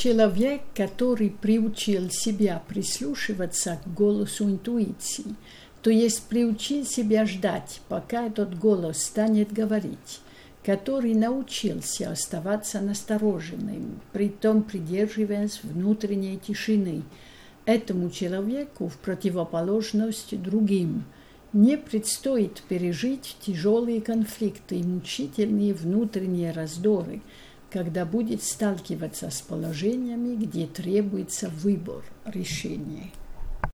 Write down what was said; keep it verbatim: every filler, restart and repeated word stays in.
Человек, который приучил себя прислушиваться к голосу интуиции, то есть приучил себя ждать, пока этот голос станет говорить, который научился оставаться настороженным, притом придерживаясь внутренней тишины, этому человеку, в противоположность другим, не предстоит пережить тяжелые конфликты и мучительные внутренние раздоры, когда будет сталкиваться с положениями, где требуется выбор решения.